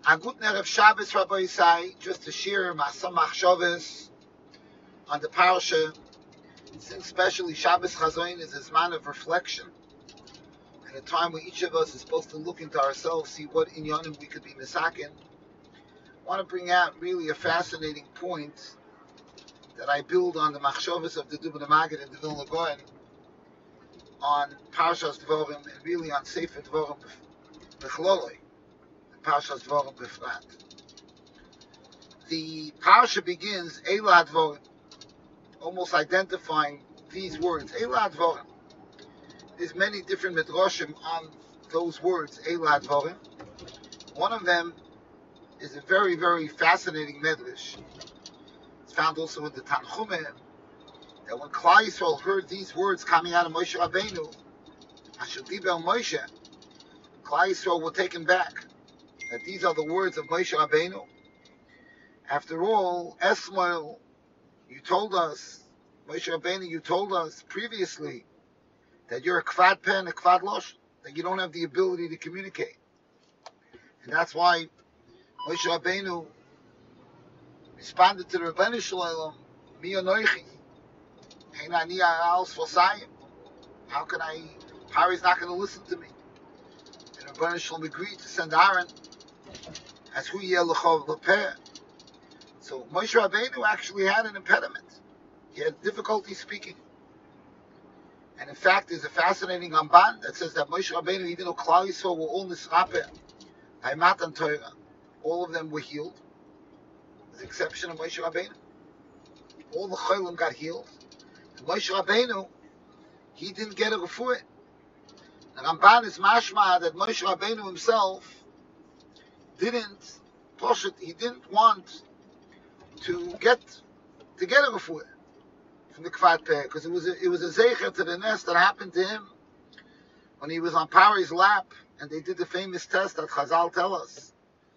A good Erev Shabbos, Rabbi Yisai, just to share some machshavos on the parasha, since especially Shabbos Chazoin is a man of reflection, and a time where each of us is supposed to look into ourselves, see what inyanim we could be misakin. I want to bring out really a fascinating point that I build on the machshavos of the Dubno Maggid and the Vilna Gaon on Parshas Dvorim and really on Sefer Dvorim Bechloloi, and Parshas Dvorim Befrat. The parsha begins Eila Dvorim, almost identifying these words, Eila Dvorim. There's many different midrashim on those words, Eila Dvorim. One of them is a very, very fascinating medrash. It's found also in the Tanchumim, that when Klal Yisrael heard these words coming out of Moshe Rabbeinu, Asher Diber Moshe, Klal Yisrael were taken back, that these are the words of Moshe Rabbeinu. After all, Esmael, you told us, Moshe Rabbeinu, you told us previously that you're a kvad pen, a kvad losh, that you don't have the ability to communicate. And that's why Moshe Rabbeinu responded to the Rebbeinu Shalom, Mi anoichi, ein ani als v'sayim. How can I, Pari's not going to listen to me. And Rebbeinu Shalom agreed to send Aaron as hu yeh l'chov l'peh. So Moshe Rabbeinu actually had an impediment. He had difficulty speaking. And in fact, there's a fascinating Ramban that says that Moshe Rabbeinu, even though Klal Yisrael were all nisrape by Matan Torah, all of them were healed, with the exception of Moshe Rabbeinu. All the Cholim got healed. And Moshe Rabbeinu, he didn't get a refuah. The Ramban is mashma that Moshe Rabbeinu himself didn't push it. He didn't want to get a refuah from the Kvad Peh, because it was a zeicher to the nest that happened to him when he was on Pari's lap, and they did the famous test that Chazal tell us.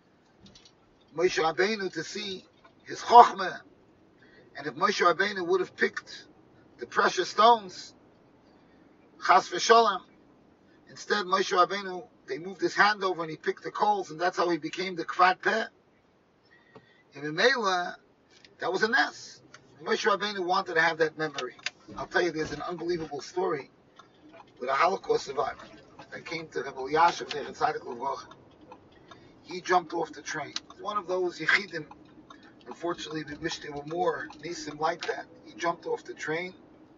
Moshe Rabbeinu to see his chokhmah, and if Moshe Rabbeinu would have picked the precious stones, chas v'sholem, instead Moshe Rabbeinu, they moved his hand over and he picked the coals, and that's how he became the Kvad Peh. In Mimela, that was a nest. Moshe Rabbeinu wanted to have that memory. I'll tell you, there's an unbelievable story with a Holocaust survivor that came to Rebbe Elyashiv there in Tzaddik Levracha. He jumped off the train. One of those Yechidim, unfortunately we wish there were more Nisim like that. He jumped off the train,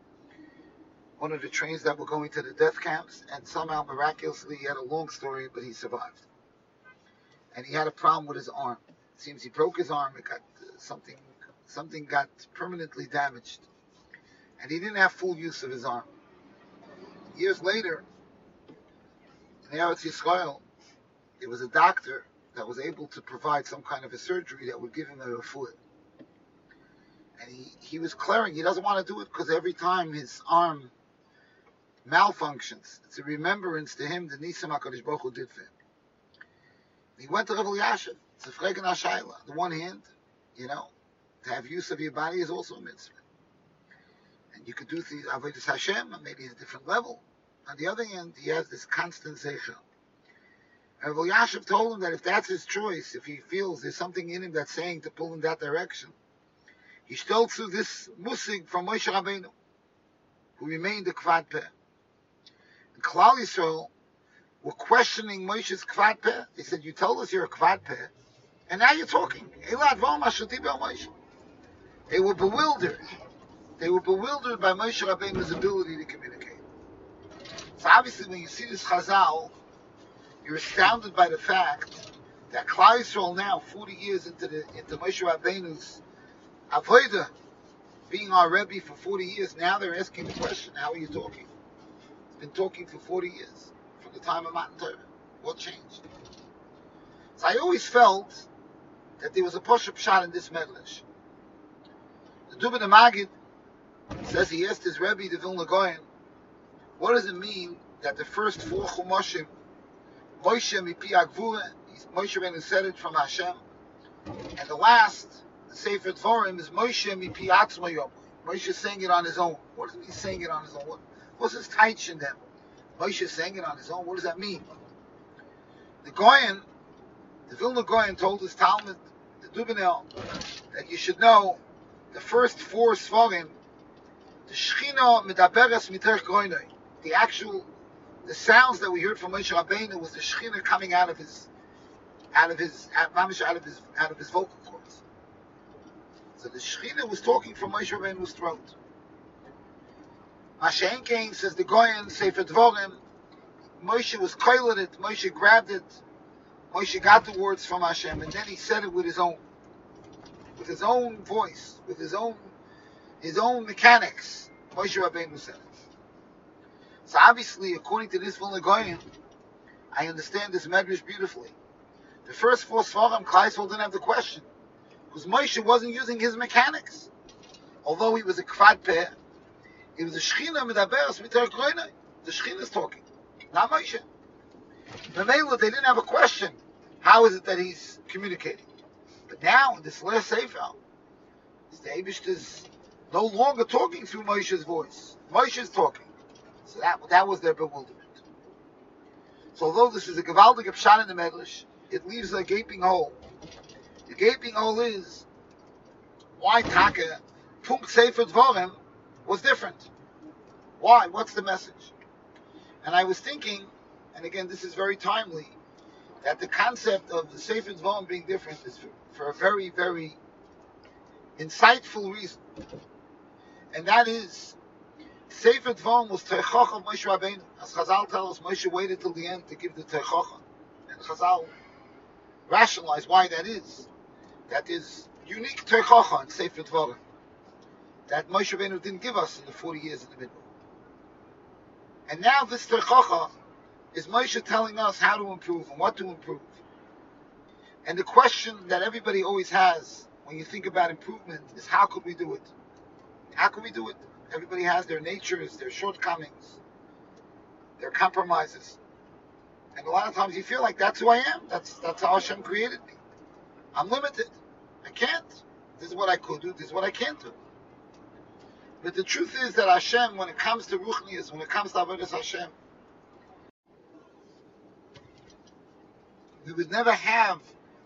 one of the trains that were going to the death camps, and somehow miraculously, he had a long story, but he survived. And he had a problem with his arm. It seems he broke his arm, it got something got permanently damaged, and he didn't have full use of his arm. Years later, in Eretz Yisrael, there was a doctor that was able to provide some kind of a surgery that would give him a refuah. And he was clearing, he doesn't want to do it because every time his arm malfunctions, it's a remembrance to him the Nisim HaKadosh Baruch Hu did for him. He went to Rebbe Elyashiv. It's a fregen hashayla. On the one hand, to have use of your body is also a mitzvah. And you could do things, Avodas Hashem, maybe at a different level. On the other hand, he has this constant zeicha. And Rebbe Elyashiv told him that if that's his choice, if he feels there's something in him that's saying to pull in that direction, he stole through this musig from Moshe Rabbeinu, who remained a Kvad Peh. And Klal Yisrael were questioning Moshe's Kvad Peh. They said, you told us you're a Kvad Peh, and now you're talking. They were bewildered. They were bewildered by Moshe Rabbeinu's ability to communicate. So obviously when you see this Chazal, you're astounded by the fact that Klal Yisrael now, 40 years into Moshe Rabbeinu's Avodah, being our Rebbe for 40 years, now they're asking the question, how are you talking? He's been talking for 40 years, from the time of Matan Torah. What changed? So I always felt that there was a Poshup shot in this medrash. The Dubno Maggid says he asked his Rebbe, the Vilna Gaon, what does it mean that the first 4 Chumashim, Moshe mipi Agvura, Moshe Rabbeinu said it from Hashem, and the last, the Sefer Dvorim, is Moshe mipi Atzmo Yom. Moshe saying it on his own. What does it mean saying it on his own? What's his taich in them? Moshe saying it on his own, what does that mean? The Goyen, the Vilna Gaon told his Talmud, the Dubinel, that you should know the first 4 Sfarim, the Shechina Medaberes Miterch Groinoi, the sounds that we heard from Moshe Rabbeinu was the Shechina coming out of his vocal cords. So the Shechina was talking from Moshe Rabbeinu's throat. Mashen Kain says the Goyen Sefer Dvorim, Moshe was coiled it, Moshe grabbed it, Moshe got the words from Hashem, and then he said it with his own voice, with his own mechanics. Moshe Rabbeinu said it. So obviously, according to this Vilna Gaon, I understand this medrash beautifully. The first 4 Sfarim, Klal Yisrael didn't have the question, because Moshe wasn't using his mechanics. Although he was a kvad peh, it was a Shechina Medaberes Miterch Groinoi. The Shechina is talking, not Moshe. Memela, they didn't have a question. How is it that he's communicating? But now, in this last Sefer, the Eibush is no longer talking through Moshe's voice. Moshe is talking. So that was their bewilderment. So although this is a Gevaldig Pshat in the Medrash, it leaves a gaping hole. The gaping hole is why Taka Punkt Sefer Dvorim was different. Why? What's the message? And I was thinking, and again this is very timely, that the concept of the Sefer Dvorim being different is for a very, very insightful reason. And that is, Sefer Dvorim was Teichach of Moshe Rabbeinu. As Chazal tell us, Moshe waited till the end to give the Teichach. And Chazal rationalize why that is. That is unique Teichach in Sefer Dvorim that Moshe Rabbeinu didn't give us in the 40 years in the middle. And now this Teichach is Moshe telling us how to improve and what to improve. And the question that everybody always has when you think about improvement is, how could we do it? How can we do it? Everybody has their natures, their shortcomings, their compromises. And a lot of times you feel like that's who I am. That's how Hashem created me. I'm limited. I can't. This is what I could do. This is what I can't do. But the truth is that Hashem, when it comes to Ruchnius, when it comes to Avodas Hashem, we would never have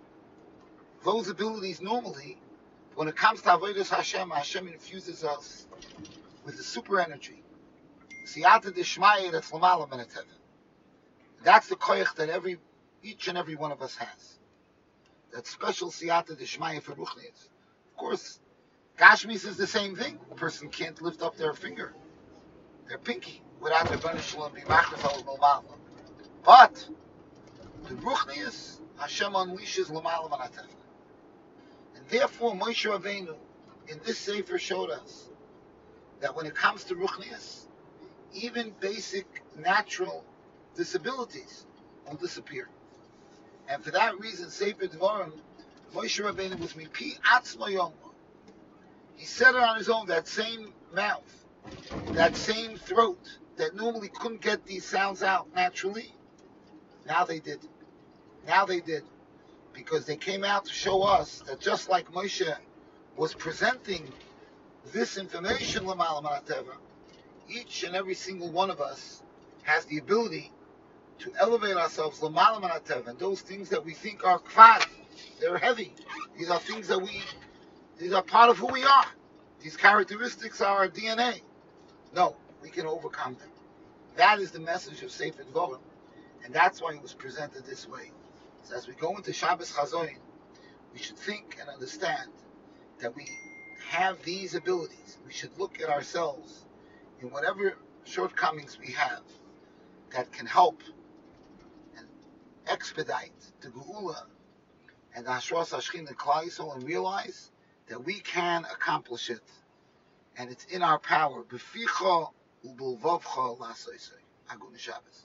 those abilities normally. When it comes to Avodas Hashem, Hashem infuses us with the super energy. Siyata Dishmaya, that's Lamala Menateva. That's the koyach that each and every one of us has. That special Siyata Dishmaya for Ruchnius. Of course, Gashmis is the same thing. A person can't lift up their finger, their pinky, without their Rebbeinu Shalom being machnefel Lamala. But the Ruchnius, Hashem unleashes Lamala Menateva. And therefore, Moshe Rabbeinu, in this Sefer, showed us that when it comes to Ruchnius, even basic natural disabilities will disappear. And for that reason, Sefer Dvorim, Moshe Rabbeinu was mipi atzmo yomah. He said it on his own, that same mouth, that same throat, that normally couldn't get these sounds out naturally, now they did. Now they did. Because they came out to show us that just like Moshe was presenting this information, L'Ma'ala Menateva, each and every single one of us has the ability to elevate ourselves L'Ma'ala Menateva. And those things that we think are kvad, they're heavy. These are things that these are part of who we are. These characteristics are our DNA. No, we can overcome them. That is the message of Sefer Dvorim. And that's why it was presented this way. So as we go into Shabbos Chazoin, we should think and understand that we have these abilities. We should look at ourselves in whatever shortcomings we have that can help and expedite the Geula and the Hashras Hashchin and Klal Yisrael, and realize that we can accomplish it, and it's in our power. B'ficha u'b'lvavcha la'asosei. Agun Shabbos.